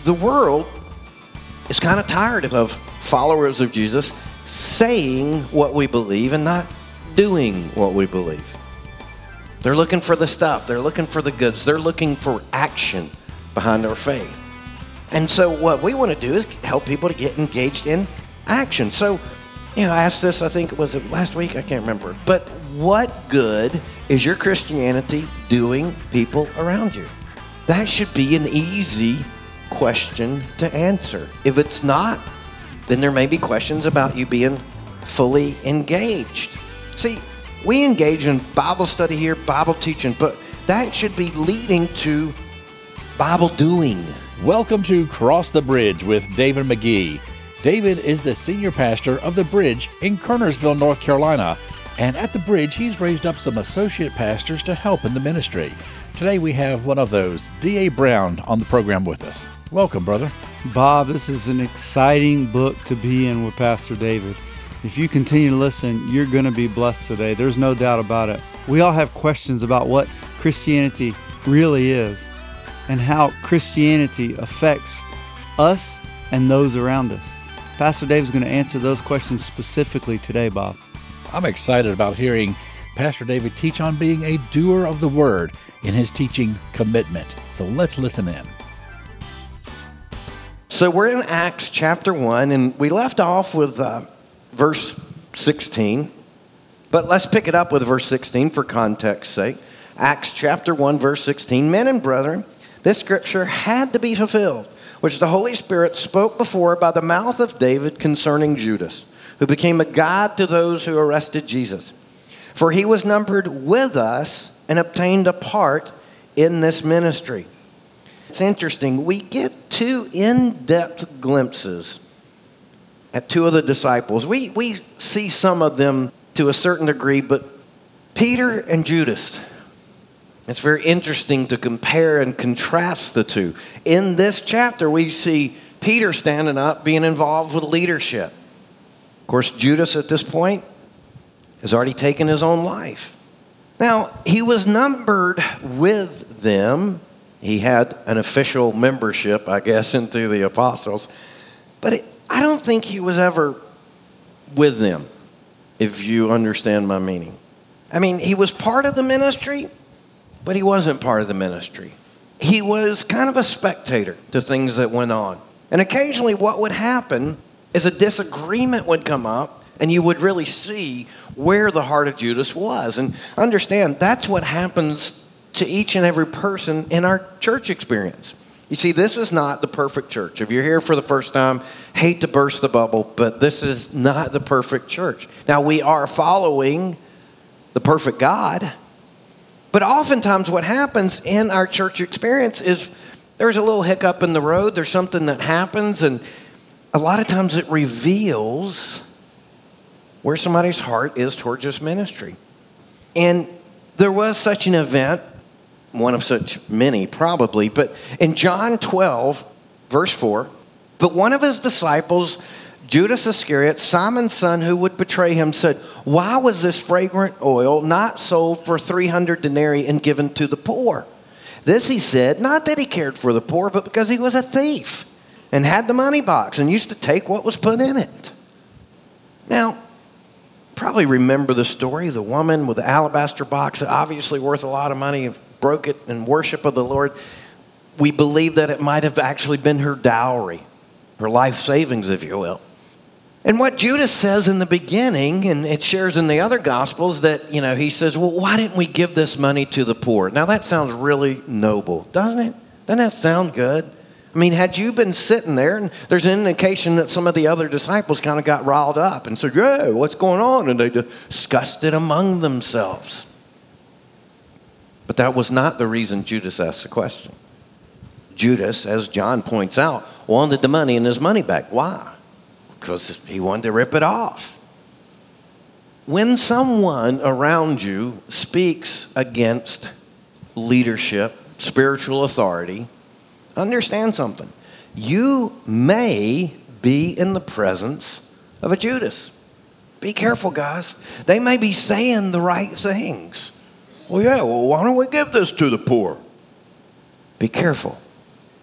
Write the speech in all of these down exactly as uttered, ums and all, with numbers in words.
the world is kind of tired of followers of Jesus saying what we believe and not doing what we believe. They're looking for the stuff. They're looking for the goods. They're looking for action behind our faith. And so what we want to do is help people to get engaged in action. So, you know, I asked this, I think, was it last week? I can't remember. But what good is your Christianity doing people around you? That should be an easy question to answer. If it's not, then there may be questions about you being fully engaged. See, we engage in Bible study here, Bible teaching, but that should be leading to Bible doing. Welcome to Cross the Bridge with David McGee. David is the senior pastor of The Bridge in Kernersville, North Carolina. And at The Bridge, he's raised up some associate pastors to help in the ministry. Today we have one of those, D A Brown, on the program with us. Welcome, brother. Bob, this is an exciting book to be in with Pastor David. If you continue to listen, you're going to be blessed today. There's no doubt about it. We all have questions about what Christianity really is and how Christianity affects us and those around us. Pastor David's going to answer those questions specifically today, Bob. I'm excited about hearing Pastor David teach on being a doer of the word in his teaching Commitment. So let's listen in. So we're in Acts chapter one, and we left off with uh, verse sixteen. But let's pick it up with verse sixteen for context's sake. Acts chapter one, verse sixteen. Men and brethren, this scripture had to be fulfilled, which the Holy Spirit spoke before by the mouth of David concerning Judas, who became a guide to those who arrested Jesus. For he was numbered with us and obtained a part in this ministry. It's interesting. We get two in-depth glimpses at two of the disciples. We, we see some of them to a certain degree, but Peter and Judas, it's very interesting to compare and contrast the two. In this chapter, we see Peter standing up, being involved with leadership. Of course, Judas at this point has already taken his own life. Now, he was numbered with them. He had an official membership, I guess, into the apostles. But it, I don't think he was ever with them, if you understand my meaning. I mean, he was part of the ministry, but he wasn't part of the ministry. He was kind of a spectator to things that went on. And occasionally what would happen is a disagreement would come up, and you would really see where the heart of Judas was. And understand, that's what happens to each and every person in our church experience. You see, this is not the perfect church. If you're here for the first time, hate to burst the bubble, but this is not the perfect church. Now, we are following the perfect God, but oftentimes what happens in our church experience is there's a little hiccup in the road, there's something that happens, and a lot of times it reveals where somebody's heart is towards this ministry. And there was such an event, one of such many probably, but in John twelve, verse four, but one of his disciples, Judas Iscariot, Simon's son who would betray him, said, why was this fragrant oil not sold for three hundred denarii and given to the poor? This he said, not that he cared for the poor, but because he was a thief and had the money box and used to take what was put in it. Now, probably remember the story, the woman with the alabaster box, obviously worth a lot of money, broke it in worship of the Lord. We believe that it might have actually been her dowry, her life savings, if you will. And what Judas says in the beginning, and it shares in the other Gospels, that, you know, he says, well, why didn't we give this money to the poor? Now, that sounds really noble, doesn't it? Doesn't that sound good? I mean, had you been sitting there, and there's an indication that some of the other disciples kind of got riled up and said, yeah, what's going on? And they discussed it among themselves. But that was not the reason Judas asked the question. Judas, as John points out, wanted the money and his money back. Why? Because he wanted to rip it off. When someone around you speaks against leadership, spiritual authority, understand something. You may be in the presence of a Judas. Be careful, guys. They may be saying the right things. Well, yeah, well, why don't we give this to the poor? Be careful.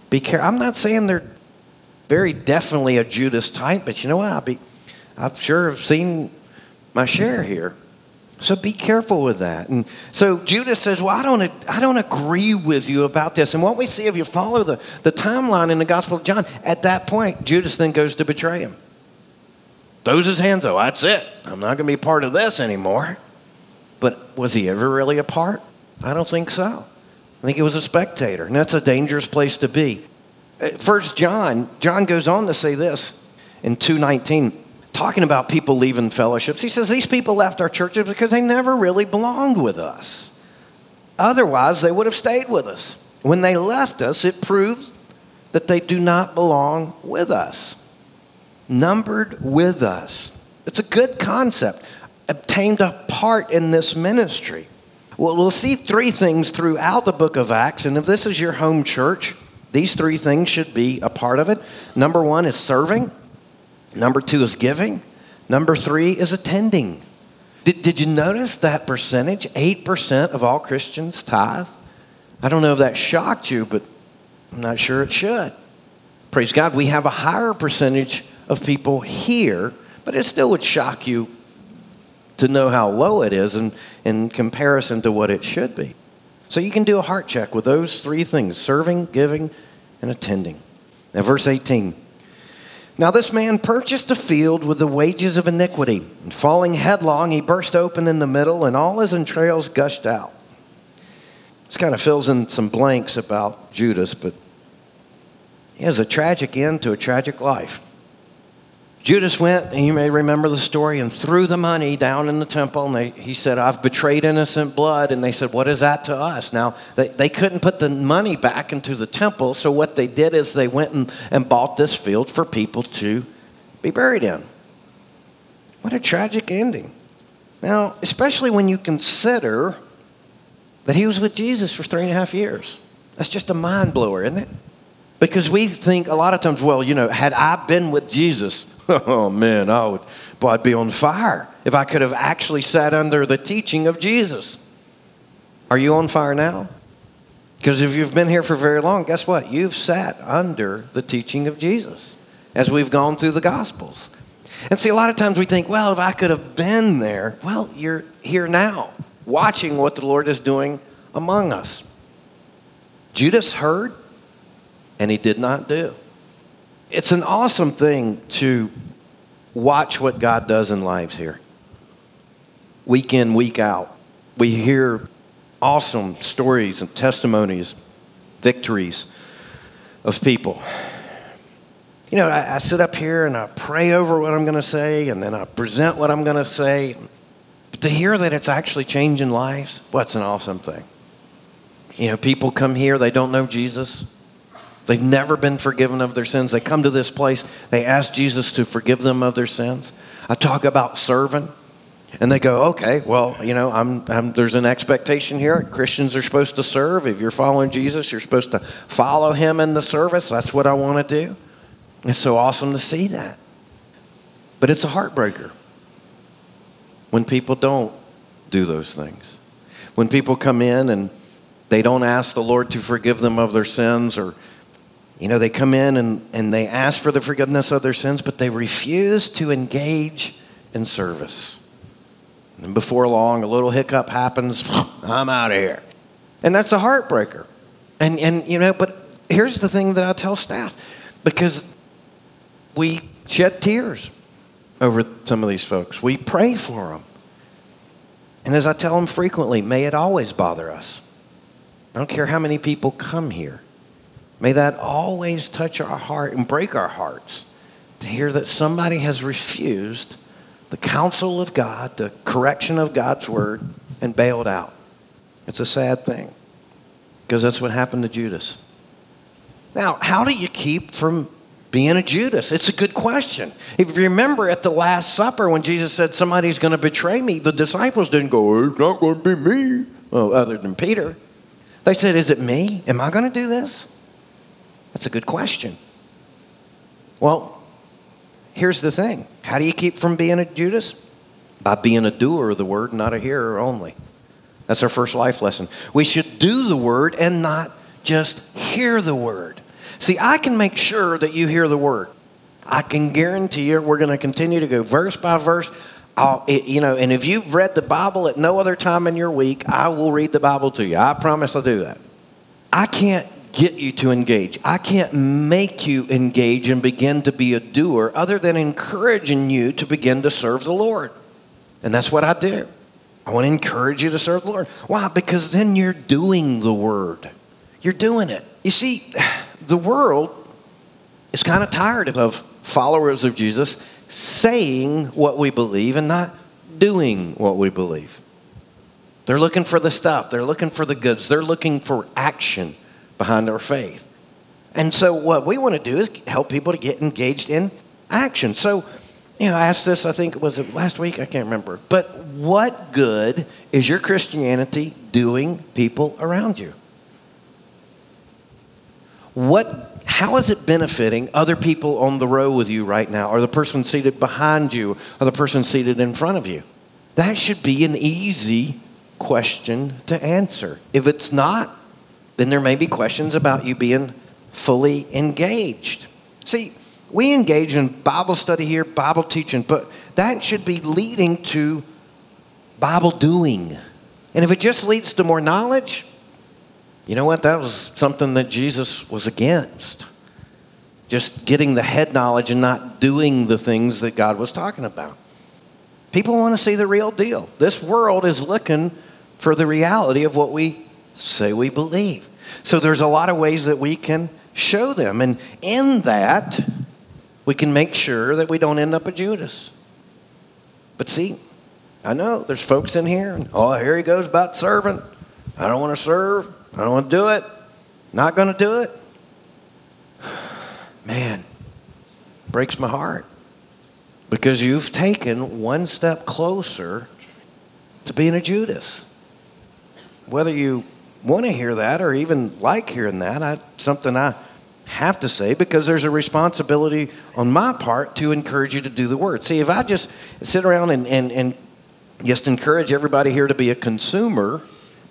Be careful. I'm not saying they're very definitely a Judas type, but you know what? I'll be, I'm sure have seen my share here. So be careful with that. And so Judas says, well, I don't, I don't agree with you about this. And what we see, if you follow the, the timeline in the Gospel of John, at that point, Judas then goes to betray him. Throws his hands up. That's it. I'm not going to be part of this anymore. But was he ever really a part? I don't think so. I think he was a spectator. And that's a dangerous place to be. First John, John goes on to say this in two nineteen. Talking about people leaving fellowships. He says these people left our churches because they never really belonged with us. Otherwise, they would have stayed with us. When they left us, it proves that they do not belong with us. Numbered with us. It's a good concept. Obtained a part in this ministry. Well, we'll see three things throughout the book of Acts, and if this is your home church, these three things should be a part of it. Number one is serving. Number two is giving. Number three is attending. Did, did you notice that percentage? eight percent of all Christians tithe. I don't know if that shocked you, but I'm not sure it should. Praise God, we have a higher percentage of people here, but it still would shock you to know how low it is in, in comparison to what it should be. So you can do a heart check with those three things: serving, giving, and attending. Now, verse eighteen. Now this man purchased a field with the wages of iniquity, and falling headlong, he burst open in the middle, and all his entrails gushed out. This kind of fills in some blanks about Judas, but he has a tragic end to a tragic life. Judas went, and you may remember the story, and threw the money down in the temple. And they, he said, I've betrayed innocent blood. And they said, what is that to us? Now, they, they couldn't put the money back into the temple. So what they did is they went and, and bought this field for people to be buried in. What a tragic ending. Now, especially when you consider that he was with Jesus for three and a half years. That's just a mind blower, isn't it? Because we think a lot of times, well, you know, had I been with Jesus, oh man, I would, boy, I'd be on fire if I could have actually sat under the teaching of Jesus. Are you on fire now? Because if you've been here for very long, guess what? You've sat under the teaching of Jesus as we've gone through the Gospels. And see, a lot of times we think, well, if I could have been there, well, you're here now, watching what the Lord is doing among us. Judas heard, and he did not do. It's an awesome thing to watch what God does in lives here. Week in, week out. We hear awesome stories and testimonies, victories of people. You know, I, I sit up here and I pray over what I'm going to say, and then I present what I'm going to say. But to hear that it's actually changing lives, what's an awesome thing. You know, people come here, they don't know Jesus. They've never been forgiven of their sins. They come to this place, they ask Jesus to forgive them of their sins. I talk about serving, and they go, okay, well, you know, I'm, I'm, there's an expectation here. Christians are supposed to serve. If you're following Jesus, you're supposed to follow him in the service. That's what I want to do. It's so awesome to see that. But it's a heartbreaker when people don't do those things. When people come in and they don't ask the Lord to forgive them of their sins, or you know, they come in and, and they ask for the forgiveness of their sins, but they refuse to engage in service. And before long, a little hiccup happens, I'm out of here. And that's a heartbreaker. And, and you know, but here's the thing that I tell staff, because we shed tears over some of these folks. We pray for them. And as I tell them frequently, may it always bother us. I don't care how many people come here. May that always touch our heart and break our hearts to hear that somebody has refused the counsel of God, the correction of God's word, and bailed out. It's a sad thing, because that's what happened to Judas. Now, how do you keep from being a Judas? It's a good question. If you remember at the Last Supper when Jesus said somebody's going to betray me, the disciples didn't go, it's not going to be me, well, other than Peter. They said, is it me? Am I going to do this? That's a good question. Well, here's the thing. How do you keep from being a Judas? By being a doer of the word, not a hearer only. That's our first life lesson. We should do the word and not just hear the word. See, I can make sure that you hear the word. I can guarantee you we're going to continue to go verse by verse. I'll, it, you know, and if you've read the Bible at no other time in your week, I will read the Bible to you. I promise I'll do that. I can't get you to engage. I can't make you engage and begin to be a doer other than encouraging you to begin to serve the Lord. And that's what I do. I want to encourage you to serve the Lord. Why? Because then you're doing the word. You're doing it. You see, the world is kind of tired of followers of Jesus saying what we believe and not doing what we believe. They're looking for the stuff. They're looking for the goods. They're looking for action behind our faith. And so what we want to do is help people to get engaged in action. So, you know, I asked this, I think, was it last week? I can't remember. But what good is your Christianity doing people around you? What, how is it benefiting other people on the row with you right now, or the person seated behind you, or the person seated in front of you? That should be an easy question to answer. If it's not, then there may be questions about you being fully engaged. See, we engage in Bible study here, Bible teaching, but that should be leading to Bible doing. And if it just leads to more knowledge, you know what? That was something that Jesus was against. Just getting the head knowledge and not doing the things that God was talking about. People want to see the real deal. This world is looking for the reality of what we say we believe. So there's a lot of ways that we can show them. And in that, we can make sure that we don't end up a Judas. But see, I know there's folks in here, and oh, here he goes about serving. I don't want to serve. I don't want to do it. Not going to do it. Man, breaks my heart. Because you've taken one step closer to being a Judas. Whether you want to hear that or even like hearing that, I, something I have to say, because there's a responsibility on my part to encourage you to do the word. See, if I just sit around and, and, and just encourage everybody here to be a consumer,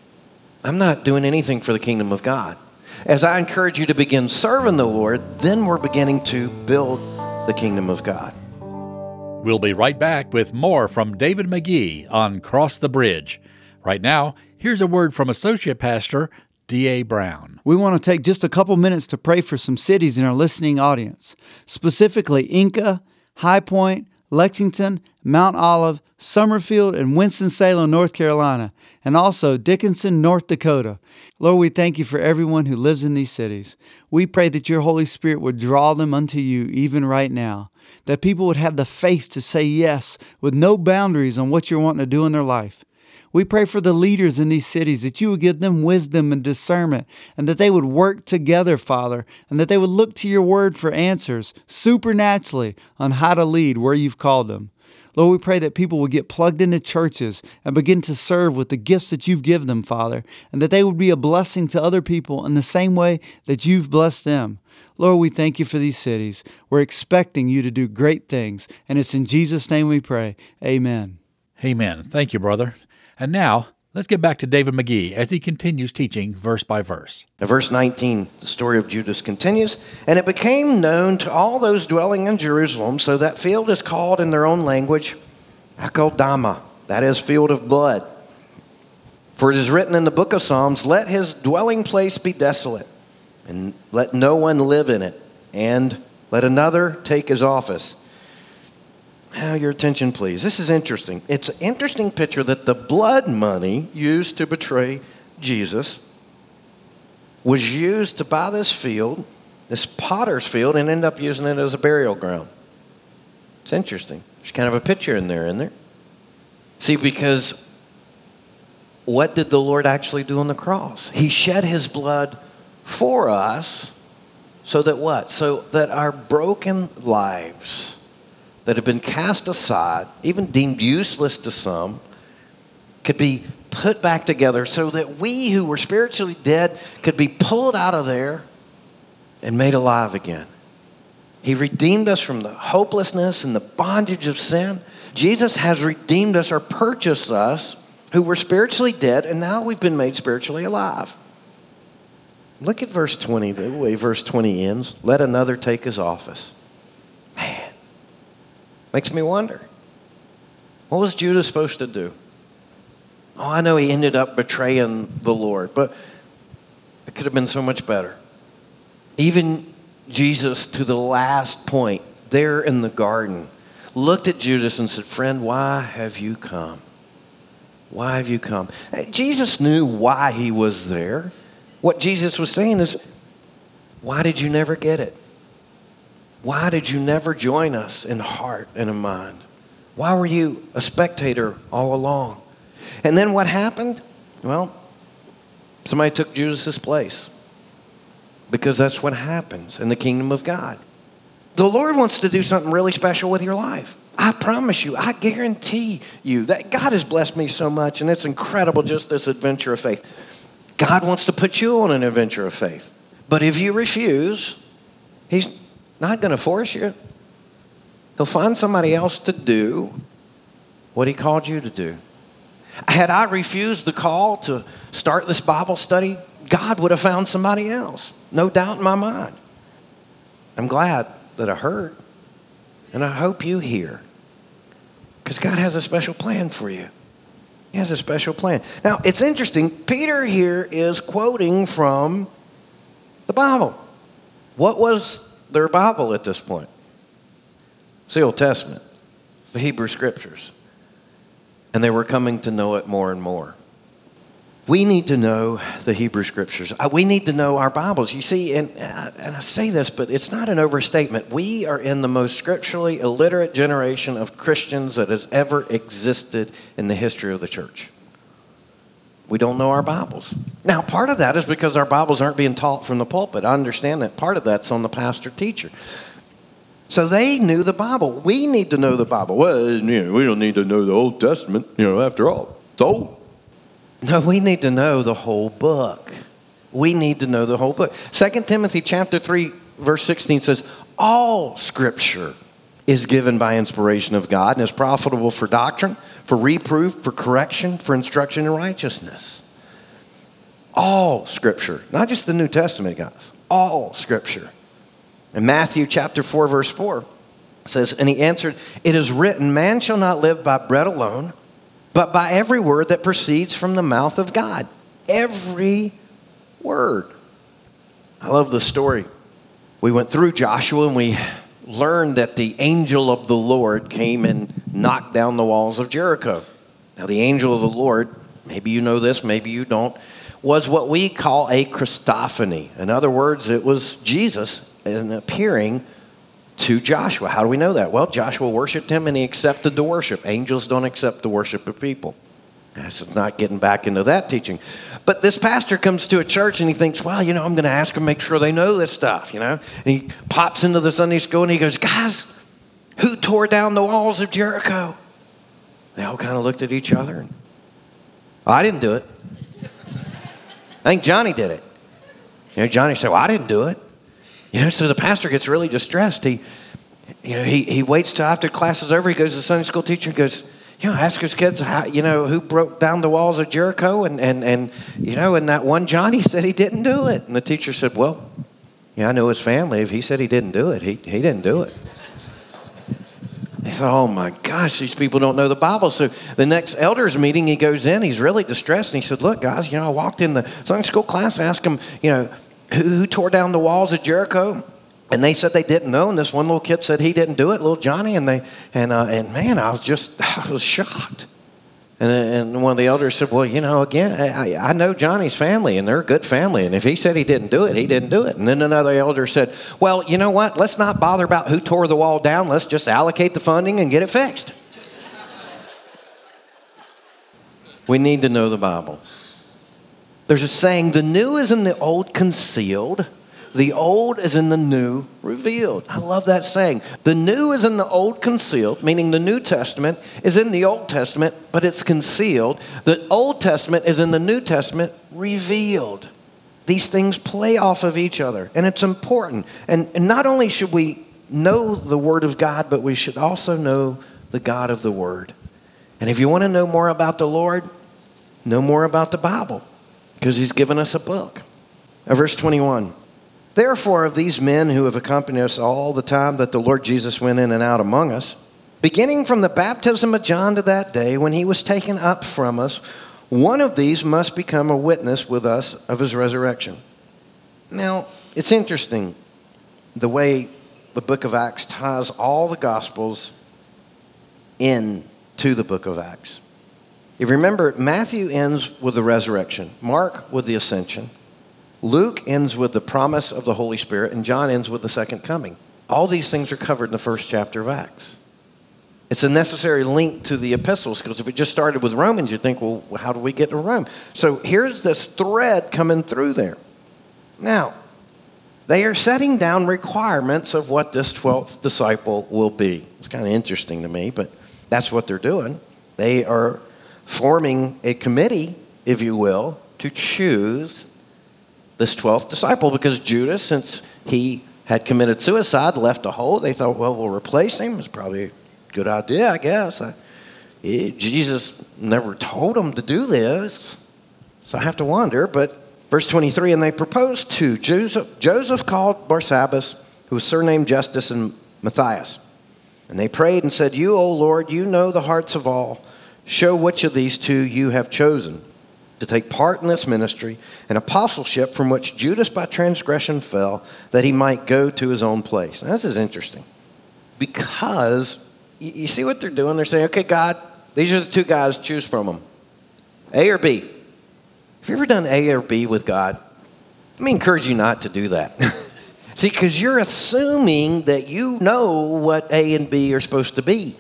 I'm not doing anything for the kingdom of God. As I encourage you to begin serving the Lord, then we're beginning to build the kingdom of God. We'll be right back with more from David McGee on Cross the Bridge. Right now, here's a word from Associate Pastor D A Brown. We want to take just a couple minutes to pray for some cities in our listening audience, specifically Inca, High Point, Lexington, Mount Olive, Summerfield, and Winston-Salem, North Carolina, and also Dickinson, North Dakota. Lord, we thank you for everyone who lives in these cities. We pray that your Holy Spirit would draw them unto you even right now, that people would have the faith to say yes with no boundaries on what you're wanting to do in their life. We pray for the leaders in these cities, that you would give them wisdom and discernment, and that they would work together, Father, and that they would look to your word for answers supernaturally on how to lead where you've called them. Lord, we pray that people would get plugged into churches and begin to serve with the gifts that you've given them, Father, and that they would be a blessing to other people in the same way that you've blessed them. Lord, we thank you for these cities. We're expecting you to do great things, and it's in Jesus' name we pray. Amen. Amen. Thank you, brother. And now, let's get back to David McGee as he continues teaching verse by verse. Now, verse nineteen, the story of Judas continues. And it became known to all those dwelling in Jerusalem, so that field is called in their own language Akeldama, that is, field of blood. For it is written in the book of Psalms, let his dwelling place be desolate, and let no one live in it, and let another take his office. Now, your attention, please. This is interesting. It's an interesting picture that the blood money used to betray Jesus was used to buy this field, this potter's field, and end up using it as a burial ground. It's interesting. There's kind of a picture in there, isn't there? See, because what did the Lord actually do on the cross? He shed his blood for us so that what? So that our broken lives that have been cast aside, even deemed useless to some, could be put back together so that we who were spiritually dead could be pulled out of there and made alive again. He redeemed us from the hopelessness and the bondage of sin. Jesus has redeemed us or purchased us who were spiritually dead, and now we've been made spiritually alive. Look at verse twenty, the way verse twenty ends. Let another take his office. Man, makes me wonder. What was Judas supposed to do? Oh, I know he ended up betraying the Lord, but it could have been so much better. Even Jesus, to the last point, there in the garden, looked at Judas and said, friend, why have you come? Why have you come? Jesus knew why he was there. What Jesus was saying is, why did you never get it? Why did you never join us in heart and in mind? Why were you a spectator all along? And then what happened? Well, somebody took Judas's place, because that's what happens in the kingdom of God. The Lord wants to do something really special with your life. I promise you, I guarantee you that God has blessed me so much, and it's incredible, just this adventure of faith. God wants to put you on an adventure of faith. But if you refuse, he's not going to force you. He'll find somebody else to do what he called you to do. Had I refused the call to start this Bible study, God would have found somebody else. No doubt in my mind. I'm glad that I heard, and I hope you hear, because God has a special plan for you. He has a special plan. Now, it's interesting. Peter here is quoting from the Bible. What was their Bible at this point? It's the Old Testament. It's the Hebrew Scriptures. And they were coming to know it more and more. We need to know the Hebrew Scriptures. We need to know our Bibles. You see, and, and I say this, but it's not an overstatement. We are in the most scripturally illiterate generation of Christians that has ever existed in the history of the church. We don't know our Bibles. Now, part of that is because our Bibles aren't being taught from the pulpit. I understand that. Part of that's on the pastor-teacher. So they knew the Bible. We need to know the Bible. Well, you know, we don't need to know the Old Testament, you know, after all. It's old. No, we need to know the whole book. We need to know the whole book. Second Timothy chapter three, verse sixteen says, all Scripture is given by inspiration of God and is profitable for doctrine, for reproof, for correction, for instruction in righteousness. All Scripture, not just the New Testament, guys. All Scripture. In Matthew chapter four, verse four, it says, and he answered, it is written, man shall not live by bread alone, but by every word that proceeds from the mouth of God. Every word. I love the story. We went through Joshua and we learned that the angel of the Lord came and knocked down the walls of Jericho. Now, the angel of the Lord, maybe you know this, maybe you don't, was what we call a Christophany. In other words, it was Jesus appearing to Joshua. How do we know that? Well, Joshua worshiped him and he accepted the worship. Angels don't accept the worship of people. That's not getting back into that teaching. But this pastor comes to a church and he thinks, well, you know, I'm going to ask them, make sure they know this stuff, you know. And he pops into the Sunday school and he goes, guys, who tore down the walls of Jericho? They all kind of looked at each other. And, well, I didn't do it. I think Johnny did it. You know, Johnny said, well, I didn't do it. You know, so the pastor gets really distressed. He, you know, he, he waits till after class is over. He goes to the Sunday school teacher and goes, you know, ask his kids, how, you know, who broke down the walls of Jericho? And, and, and, you know, and that one Johnny said he didn't do it. And the teacher said, well, yeah, I know his family. If he said he didn't do it, he, he didn't do it. They thought, oh my gosh, these people don't know the Bible. So the next elders meeting, he goes in, he's really distressed. And he said, look, guys, you know, I walked in the Sunday school class, asked them, you know, who, who tore down the walls of Jericho? And they said they didn't know. And this one little kid said he didn't do it, little Johnny. And they, and, uh, and man, I was just, I was shocked. And, and one of the elders said, well, you know, again, I, I know Johnny's family and they're a good family. And if he said he didn't do it, he didn't do it. And then another elder said, well, you know what? Let's not bother about who tore the wall down. Let's just allocate the funding and get it fixed. We need to know the Bible. There's a saying, the new is in the old concealed. The old is in the new revealed. I love that saying. The new is in the old concealed, meaning the New Testament is in the Old Testament, but it's concealed. The Old Testament is in the New Testament revealed. These things play off of each other, and it's important. And, and not only should we know the Word of God, but we should also know the God of the Word. And if you want to know more about the Lord, know more about the Bible, because He's given us a book. Uh, verse twenty-one. Therefore, of these men who have accompanied us all the time that the Lord Jesus went in and out among us, beginning from the baptism of John to that day when he was taken up from us, one of these must become a witness with us of his resurrection. Now, it's interesting the way the book of Acts ties all the Gospels into the book of Acts. If you remember, Matthew ends with the resurrection, Mark with the ascension, Luke ends with the promise of the Holy Spirit, and John ends with the second coming. All these things are covered in the first chapter of Acts. It's a necessary link to the epistles, because if it just started with Romans, you'd think, well, how do we get to Rome? So here's this thread coming through there. Now, they are setting down requirements of what this twelfth disciple will be. It's kind of interesting to me, but that's what they're doing. They are forming a committee, if you will, to choose this twelfth disciple, because Judas, since he had committed suicide, left a hole. They thought, well, we'll replace him. It's probably a good idea, I guess. I, he, Jesus never told him to do this, so I have to wonder. But verse twenty-three, and they proposed two. Joseph, Joseph called Barsabbas, who was surnamed Justus, and Matthias. And they prayed and said, you, O Lord, you know the hearts of all. Show which of these two you have chosen to take part in this ministry and apostleship from which Judas by transgression fell, that he might go to his own place. Now, this is interesting, because you, you see what they're doing? They're saying, okay, God, these are the two guys, choose from them. A or B. Have you ever done A or B with God? Let me encourage you not to do that. See, because you're assuming that you know what A and B are supposed to be.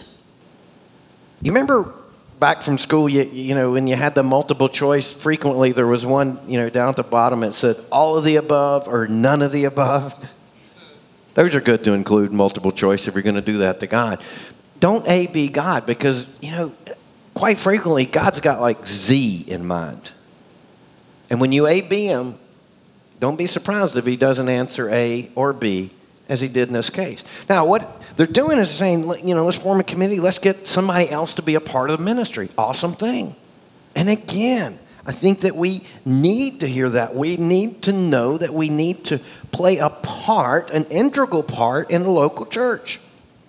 You remember back from school, you, you know, when you had the multiple choice, frequently there was one, you know, down at the bottom that said all of the above or none of the above. Those are good to include multiple choice if you're going to do that to God. Don't A, B God, because, you know, quite frequently God's got like Z in mind. And when you A, B him, don't be surprised if he doesn't answer A or B as he did in this case. Now, what they're doing is saying, you know, let's form a committee. Let's get somebody else to be a part of the ministry. Awesome thing. And again, I think that we need to hear that. We need to know that we need to play a part, an integral part in the local church.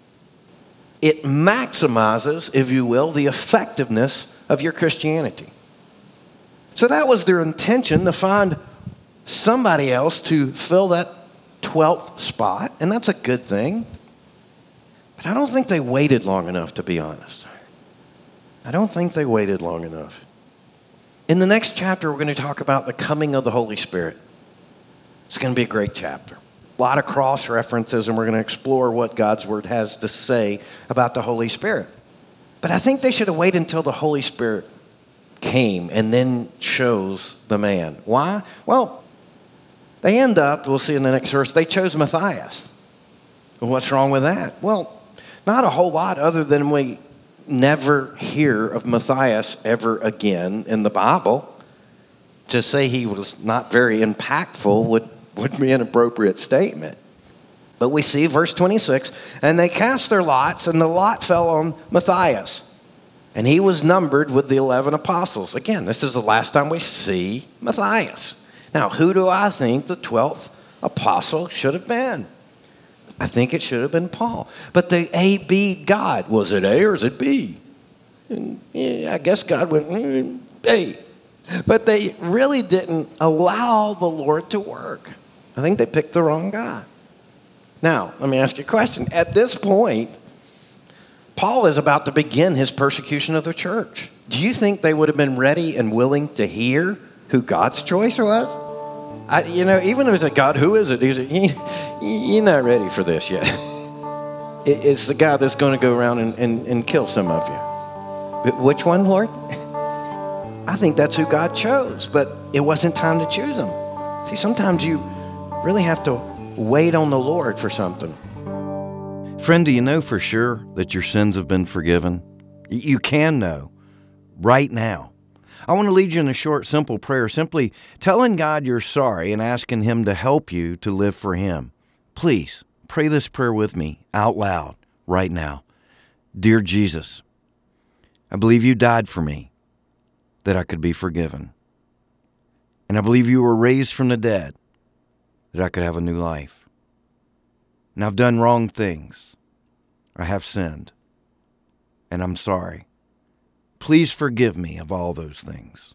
It maximizes, if you will, the effectiveness of your Christianity. So that was their intention, to find somebody else to fill that twelfth spot, and that's a good thing. But I don't think they waited long enough, to be honest. I don't think they waited long enough. In the next chapter, we're going to talk about the coming of the Holy Spirit. It's going to be a great chapter. A lot of cross references, and we're going to explore what God's Word has to say about the Holy Spirit. But I think they should have waited until the Holy Spirit came and then chose the man. Why? Well, they end up, we'll see in the next verse, they chose Matthias. Well, what's wrong with that? Well, not a whole lot, other than we never hear of Matthias ever again in the Bible. To say he was not very impactful would, would be an appropriate statement. But we see verse twenty-six, and they cast their lots, and the lot fell on Matthias. And he was numbered with the eleven apostles. Again, this is the last time we see Matthias. Now, who do I think the twelfth apostle should have been? I think it should have been Paul. But the A, B, God. Was it A or is it B? And, yeah, I guess God went, mm, A. But they really didn't allow the Lord to work. I think they picked the wrong guy. Now, let me ask you a question. At this point, Paul is about to begin his persecution of the church. Do you think they would have been ready and willing to hear who God's choice was? I, you know, even if it's a God, who is it? He's like, you're not ready for this yet. It's the guy that's going to go around and, and, and kill some of you. Which one, Lord? I think that's who God chose, but it wasn't time to choose him. See, sometimes you really have to wait on the Lord for something. Friend, do you know for sure that your sins have been forgiven? You can know right now. I want to lead you in a short, simple prayer, simply telling God you're sorry and asking him to help you to live for him. Please pray this prayer with me out loud right now. Dear Jesus, I believe you died for me that I could be forgiven. And I believe you were raised from the dead that I could have a new life. And I've done wrong things. I have sinned. And I'm sorry. Please forgive me of all those things.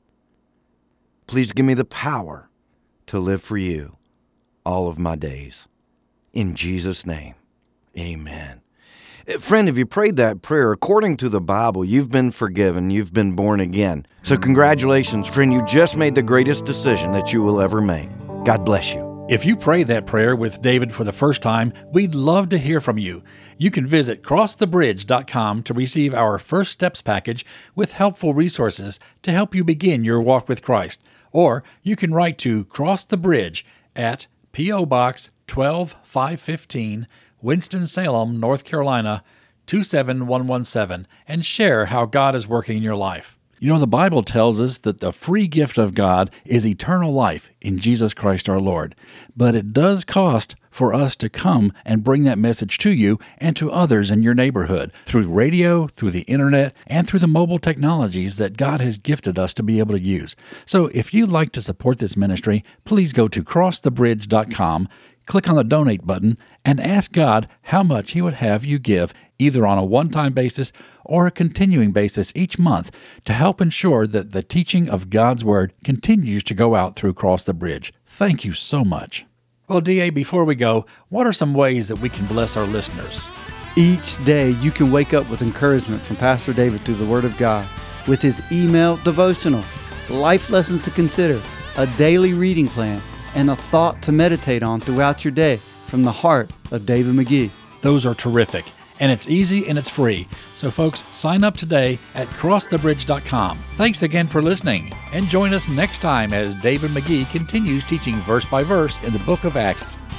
Please give me the power to live for you all of my days. In Jesus' name, amen. Friend, if you prayed that prayer, according to the Bible, you've been forgiven, you've been born again. So congratulations, friend, you just made the greatest decision that you will ever make. God bless you. If you prayed that prayer with David for the first time, we'd love to hear from you. You can visit cross the bridge dot com to receive our First Steps package with helpful resources to help you begin your walk with Christ. Or you can write to Cross the Bridge at P O. Box twelve five fifteen, Winston-Salem, North Carolina, two seven one one seven, and share how God is working in your life. You know, the Bible tells us that the free gift of God is eternal life in Jesus Christ our Lord. But it does cost for us to come and bring that message to you and to others in your neighborhood through radio, through the internet, and through the mobile technologies that God has gifted us to be able to use. So if you'd like to support this ministry, please go to cross the bridge dot com, click on the donate button, and ask God how much He would have you give, either on a one-time basis or a continuing basis each month, to help ensure that the teaching of God's Word continues to go out through Cross the Bridge. Thank you so much. Well, D A, before we go, what are some ways that we can bless our listeners? Each day you can wake up with encouragement from Pastor David through the Word of God with his email devotional, life lessons to consider, a daily reading plan, and a thought to meditate on throughout your day from the heart of David McGee. Those are terrific, and it's easy and it's free. So folks, sign up today at cross the bridge dot com. Thanks again for listening, and join us next time as David McGee continues teaching verse by verse in the book of Acts.